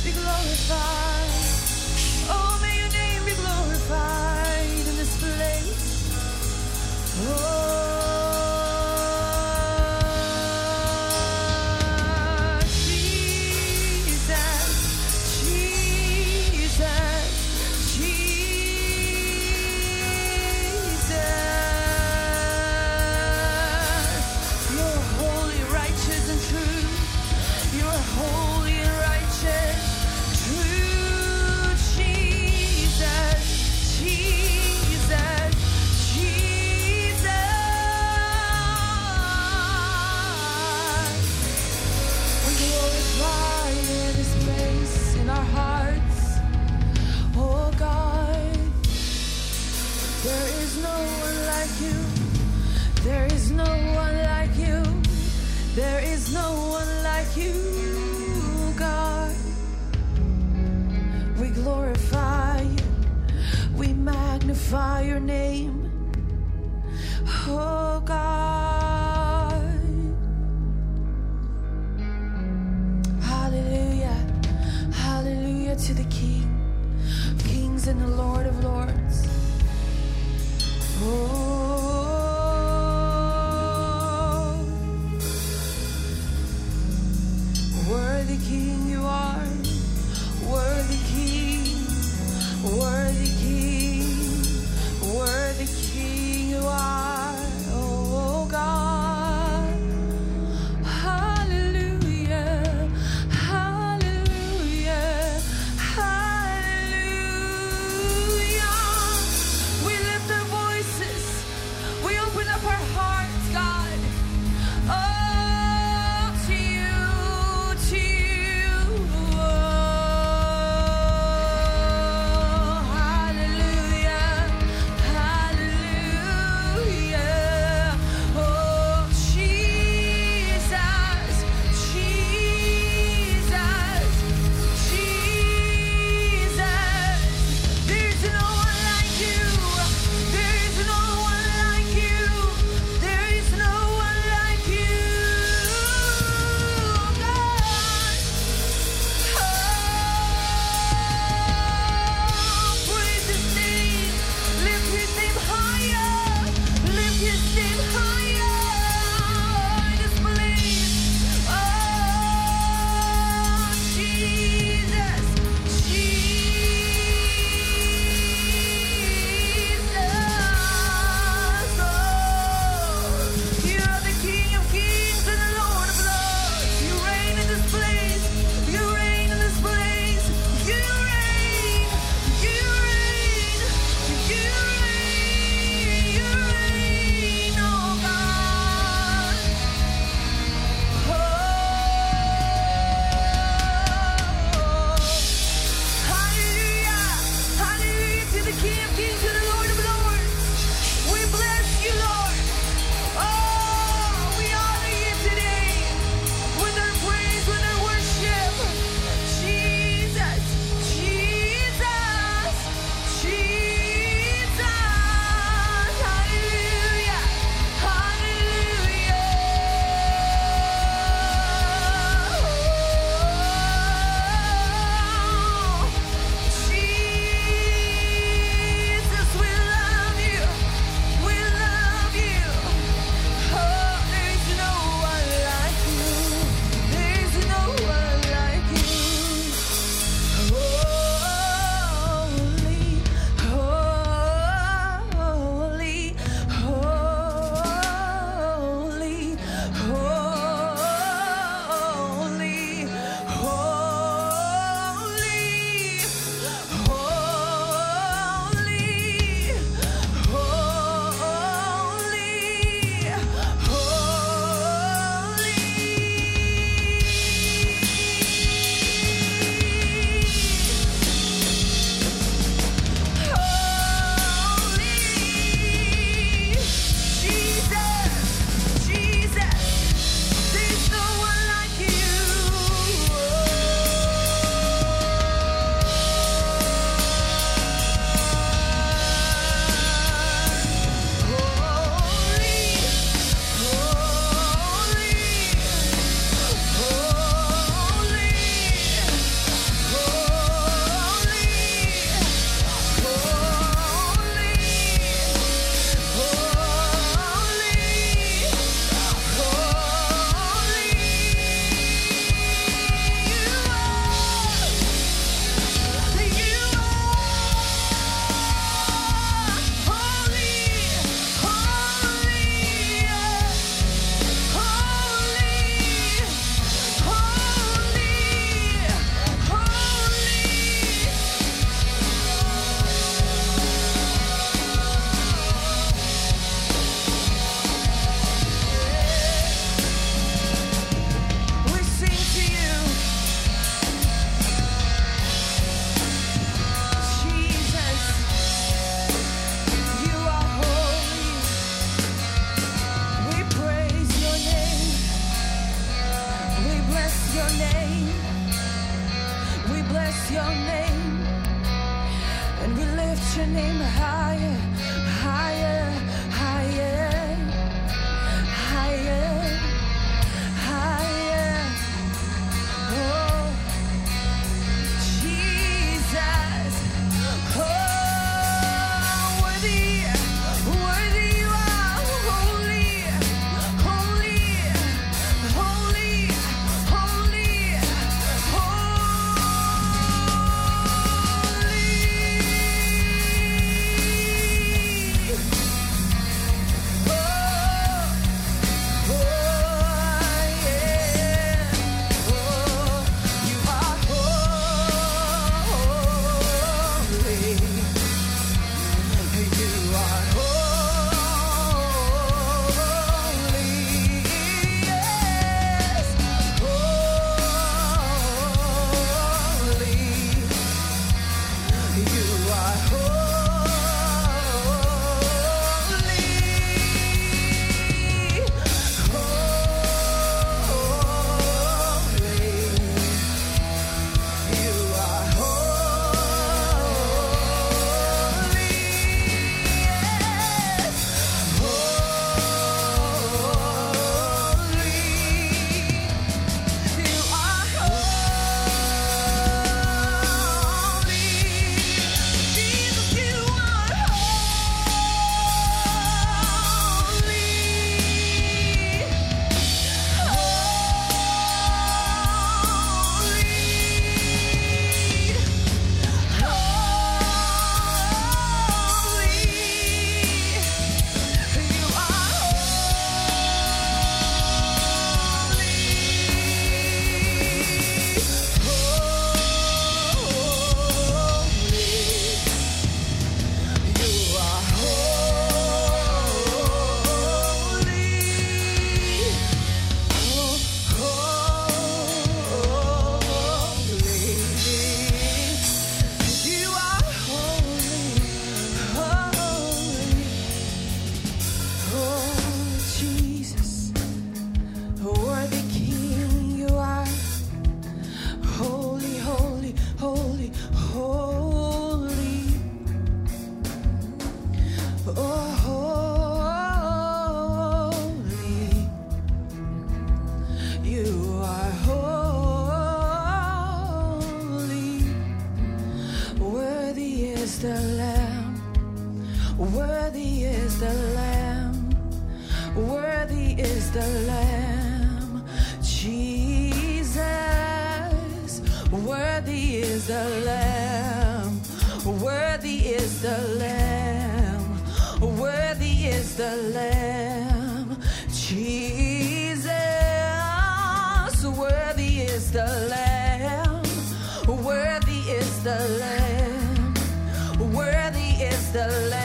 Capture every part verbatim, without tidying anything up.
be glorified. Oh, may your name be glorified in this place. Oh. There is no one like you, God. We glorify you, we magnify your name, oh God. Hallelujah, hallelujah to the King of Kings and the Lord of Lords. Oh. Worthy King you are, worthy King, worthy King, worthy King you are, oh God. Hallelujah, hallelujah, hallelujah. We lift our voices, we open up our hearts, God. Oh. Hallelujah, hallelujah. bless your name. We bless your name. And we lift your name higher, higher, higher, higher, higher. Oh, Jesus. Oh, worthy, worthy you are. Holy, holy, holy, holy, the Lamb, Jesus. Worthy is the Lamb, worthy is the Lamb, worthy is the Lamb, Jesus. Worthy is the Lamb, worthy is the Lamb, worthy is the Lamb.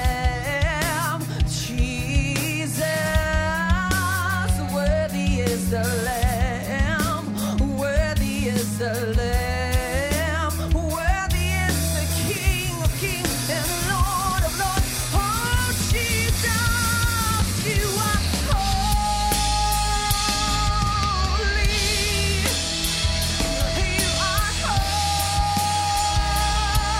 The Lamb, worthy is the Lamb, worthy is the King of Kings and Lord of Lords. Oh, Jesus, you are holy, you are holy.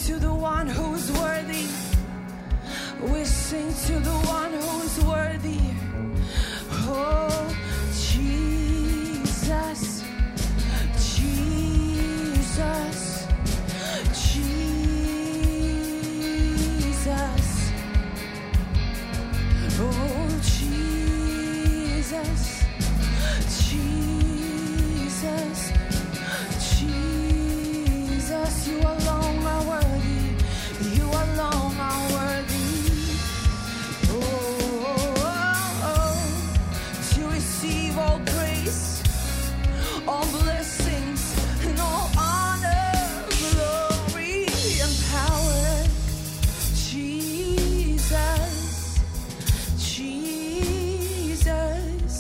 to the one who's worthy. We sing to the one who's worthy. Oh, Jesus, Jesus, Jesus. Oh, Jesus, Jesus, Jesus. You alone are worthy. You alone are worthy. Oh, oh, oh. To receive all grace, all blessings, and all honor, glory, and power. Jesus, Jesus,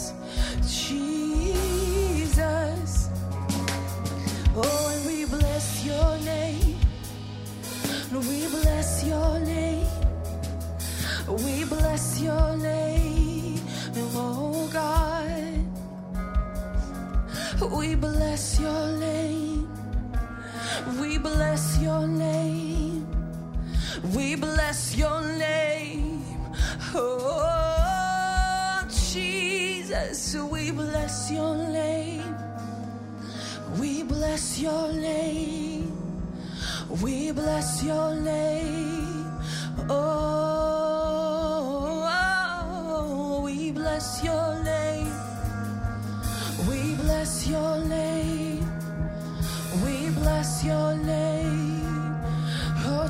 Jesus. Oh, and we bless your name. We bless your name. We bless your name, oh God. We bless your name. We bless your name. We bless your name. Oh, Jesus, we bless your name. We bless your name. We bless your name. Oh, oh, we bless your name. We bless your name. We bless your name. Oh,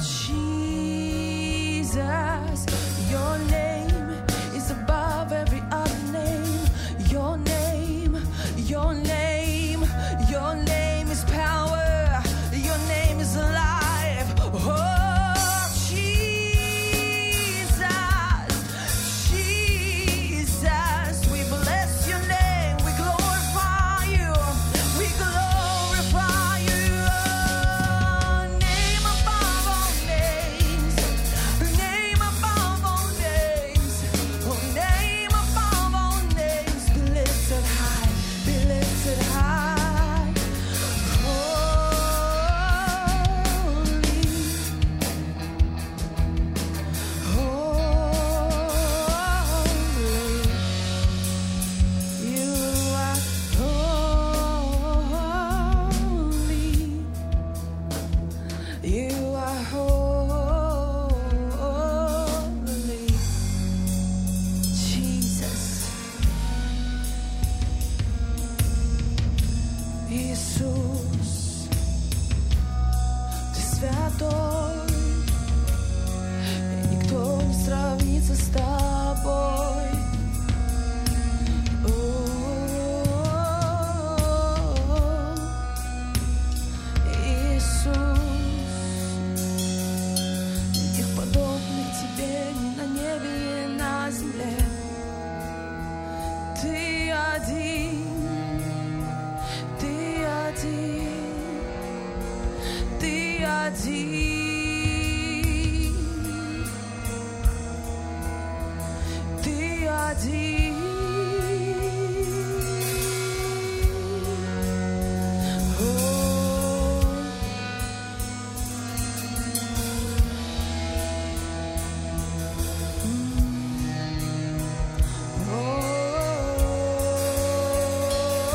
Jesus, your name is above every other name. Your name, your name, your name is power. Your name is alive. Oh, Jesus, Jesus, we bless your name. We glorify you. We glorify you. Name above all names. Name above all names. Oh, name above all names. Be lifted high. Be lifted high. Holy. Holy. You are holy. You are holy. Jesus. Иисус, Ты святой, и никто не сравнится с Тобой. О, Иисус, никаких подобных Тебе ни на небе, ни на земле. Ты один, Ты один, Ты один, Ты один. О,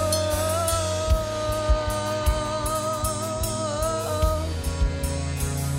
о,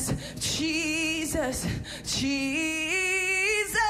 Jesus, Jesus, Jesus.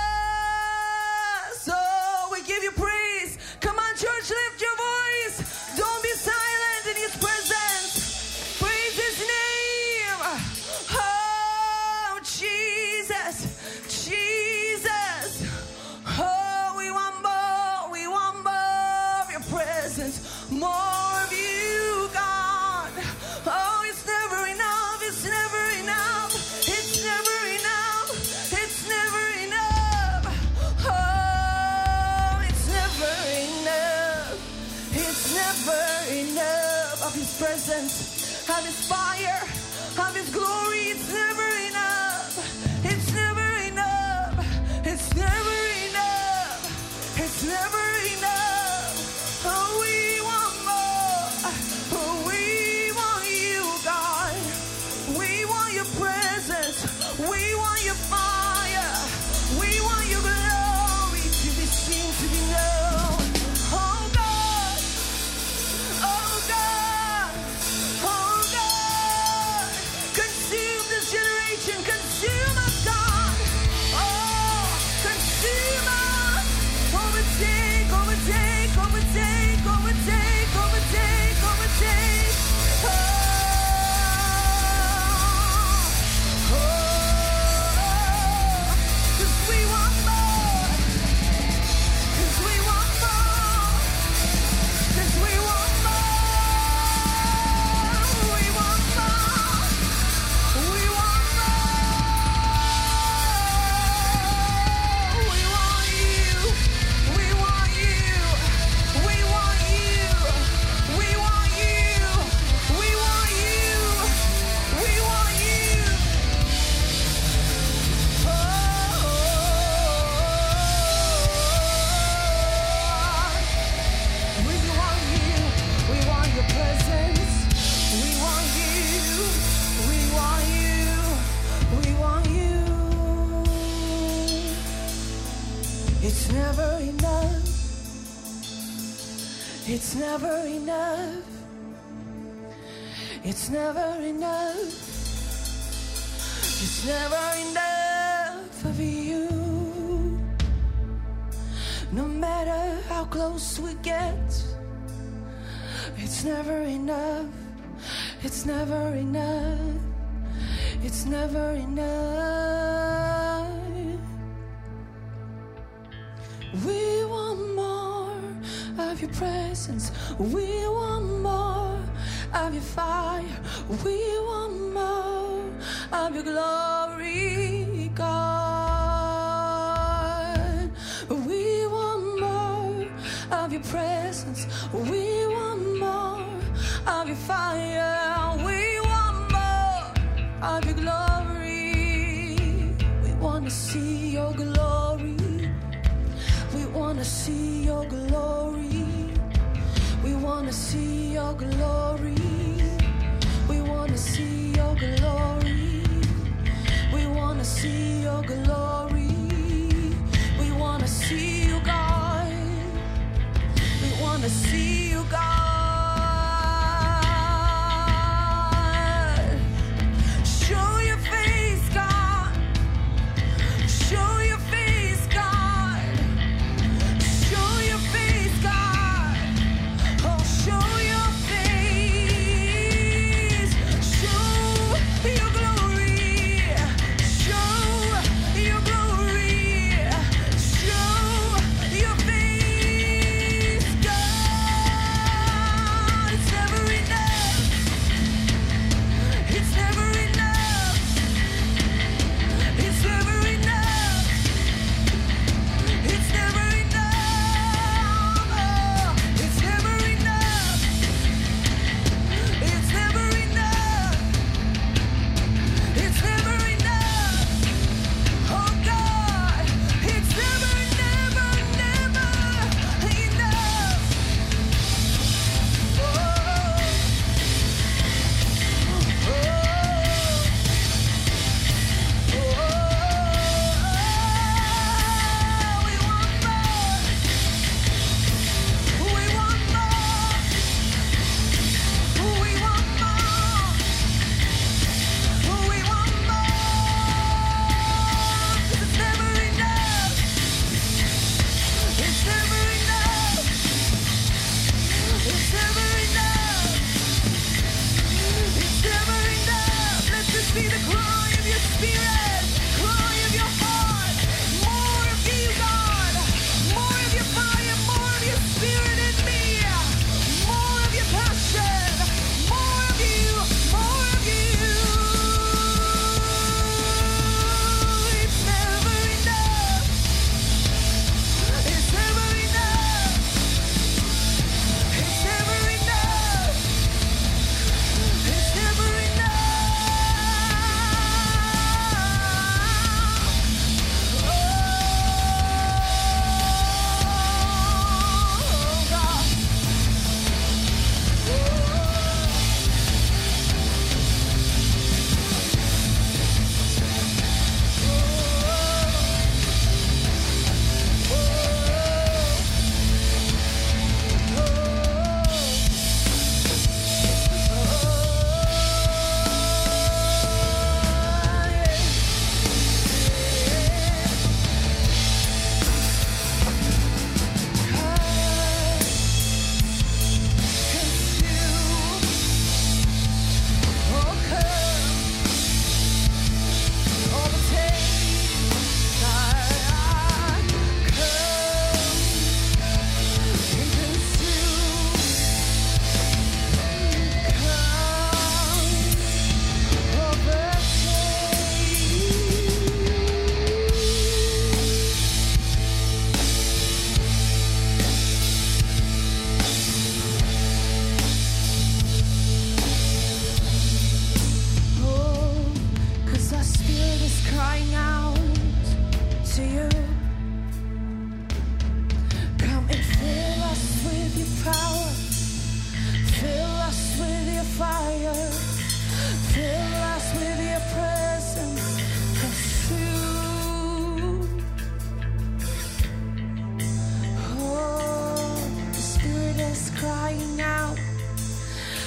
Oh, we give you praise. Come on, church, lift your voice. Don't be silent in his presence. Praise his name. Oh, Jesus, Jesus. Oh, we want more, we want more of your presence. More of you, God. Oh, it's never enough, it's never enough. It's never enough, it's never enough. Oh, it's never enough. It's never enough of his presence, of his fire, of his glory. It's never enough. It's never enough. It's never enough. It's never enough. Oh, we want more. Oh, we want you, God. We want your presence. We want your fire. We want your glory to be seen, to be known. Oh, God. Oh, God. Oh, God. Consume this generation. Consume us, God. Oh, consume us. Overtake, overtake, overtake, overtake, overtake, overtake. Oh, oh, 'cause we want more. 'Cause we want more. 'Cause we want more. We want more. We want more. We want you. We want you. We want you. We want you. We want you. We want you. Oh, we want you. We want your presence. We want you. We want you. We want you. It's never enough. It's never enough. It's never enough. It's never enough of you. No matter how close we get, it's never enough. It's never enough. It's never enough. We want more of your presence. We want more of your fire. We want more of your glory, God. We want more of your presence. We want more of your fire. We want more of your glory. We want to see your glory. We want to see your glory. We want to see your glory. We want to see your glory. We want to see your glory. We want to see you, God. We want to see you, God. Show your face, God. Show your face, God. Show your face, God. Oh, show your face. Show your glory. Show your glory. Show your face, God.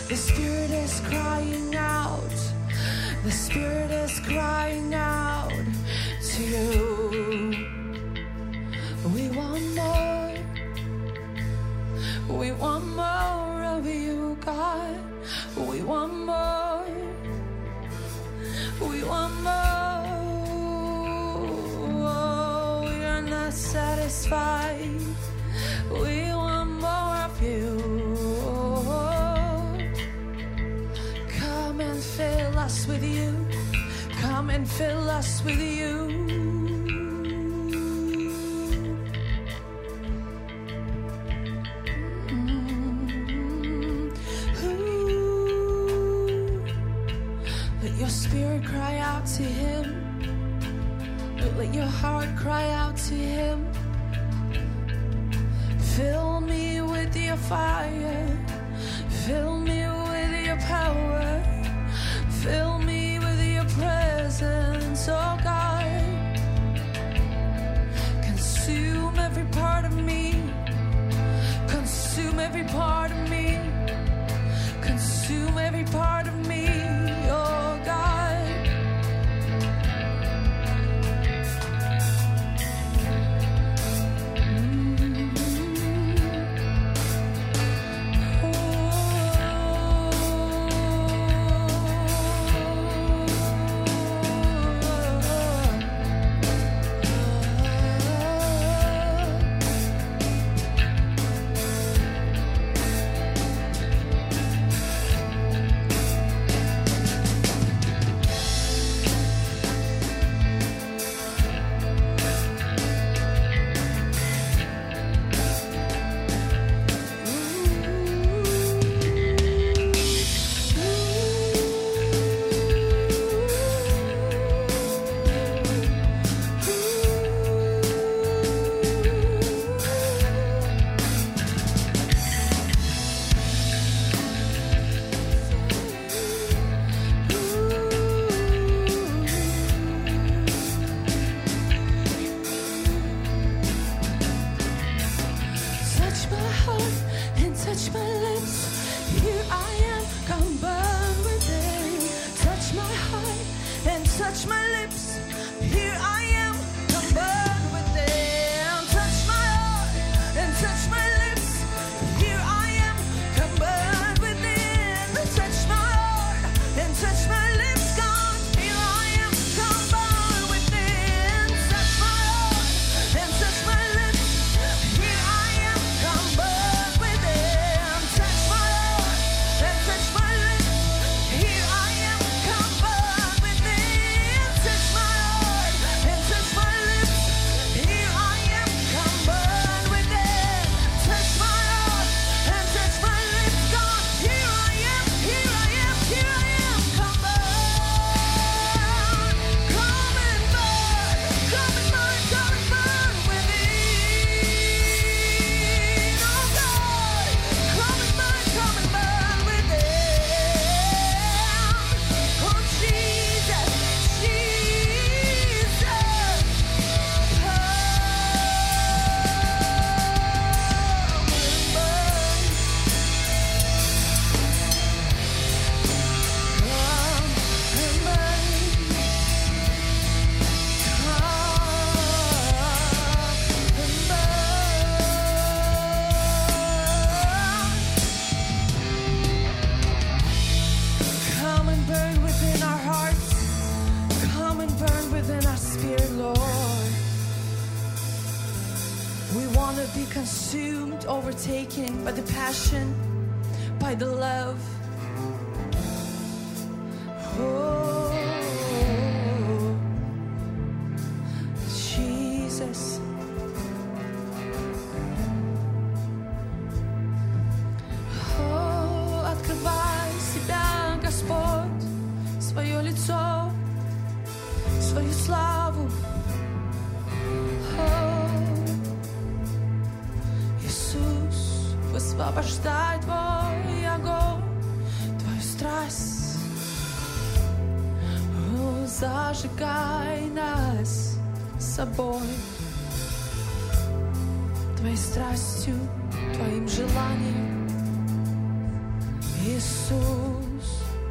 The Spirit is crying out. The Spirit is crying out to you. We want more. We want more of you, God. We want more. We want more. Oh, we are not satisfied. We want more of you. Come and fill us with you. Come and fill us with you. Spirit cry out to him. Let your heart cry out to him. Fill me with your fire. Fill me with your power. Fill me with your presence, oh God. Consume every part of me. Consume every part of me. Consume every part of me, oh God. Consumed, overtaken by the passion, by the love. Oh, Jesus. Oh, открывай себя, Господь, свое лицо, свою славу. Высвобождай твой огонь, твою страсть. О, зажигай нас собой, твоей страстью, твоим желанием. Иисус.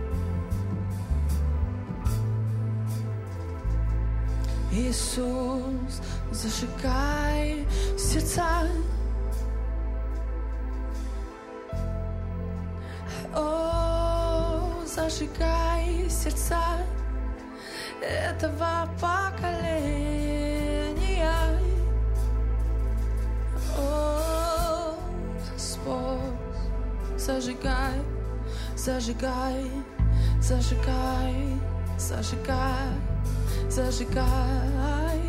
Иисус, зажигай сердца. О, зажигай сердца этого поколения. О, Господь, зажигай, зажигай, зажигай, зажигай, зажигай.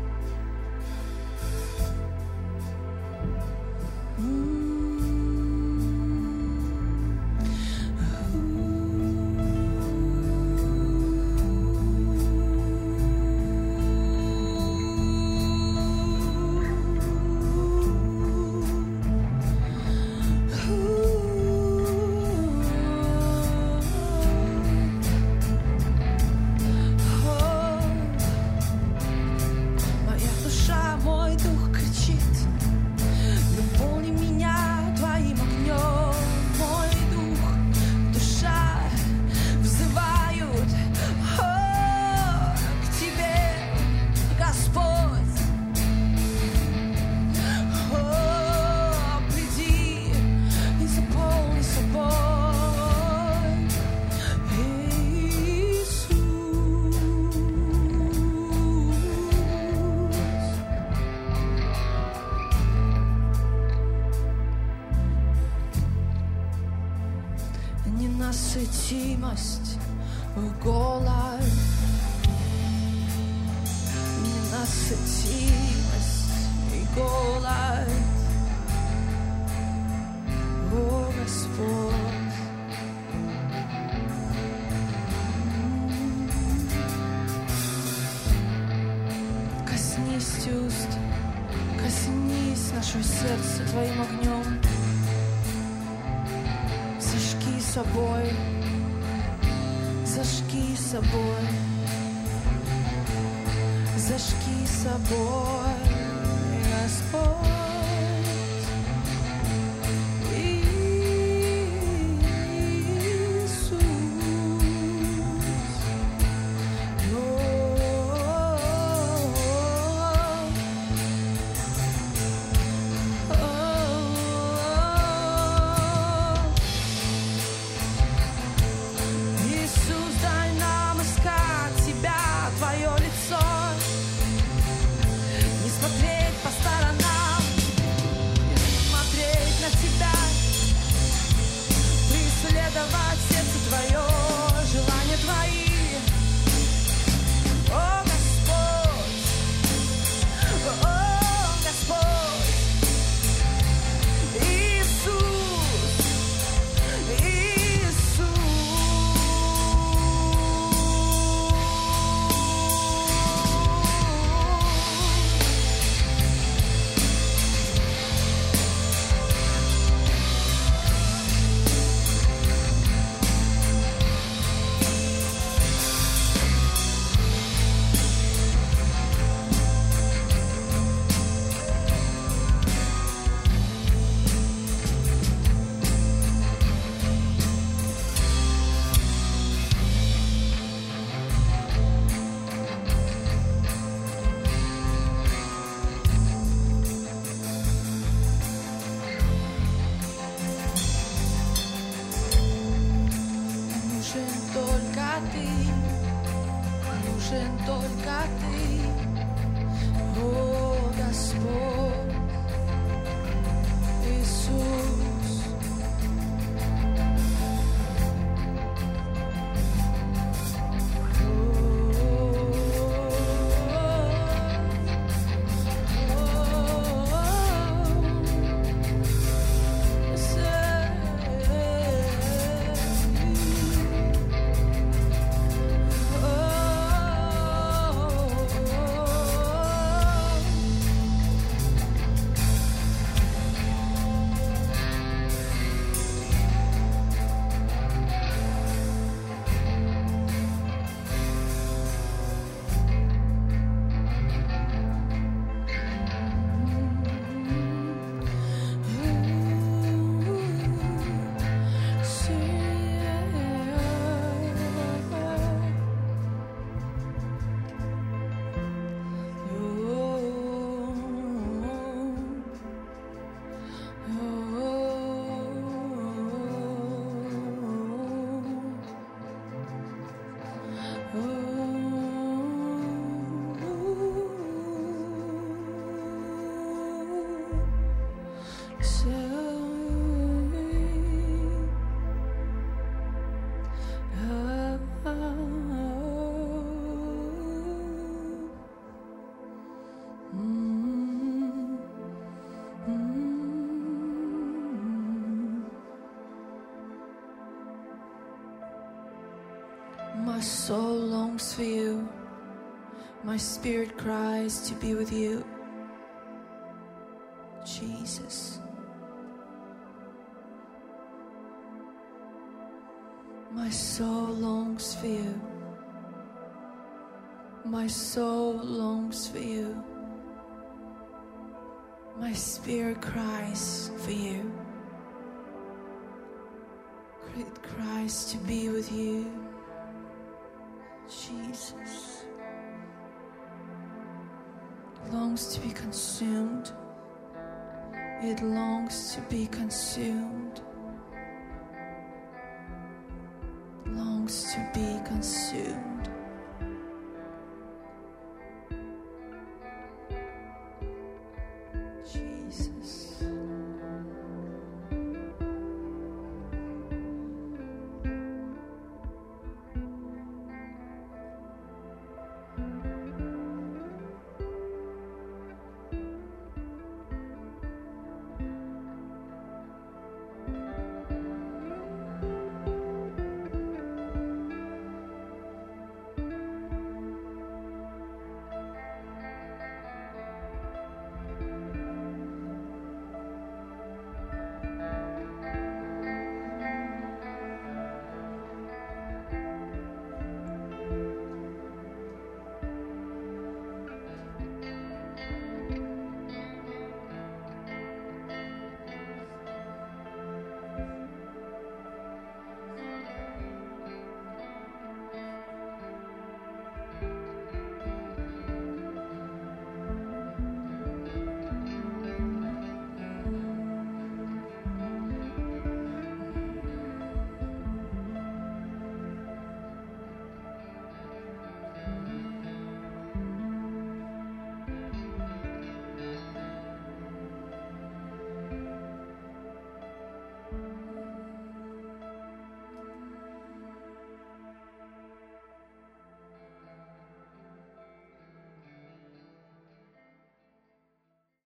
Ненасытимость, голод, ненасытимость и голод, о Господь. Коснись уст, коснись нашего сердца Твоим огнем. Зажги собой, зажги собой, зажги собой, Господь. My soul longs for you. My spirit cries to be with you. Jesus. My soul longs for you. My soul longs for you. My spirit cries for you. It cries to be with you. Jesus. It longs to be consumed. It longs to be consumed. It longs to be consumed.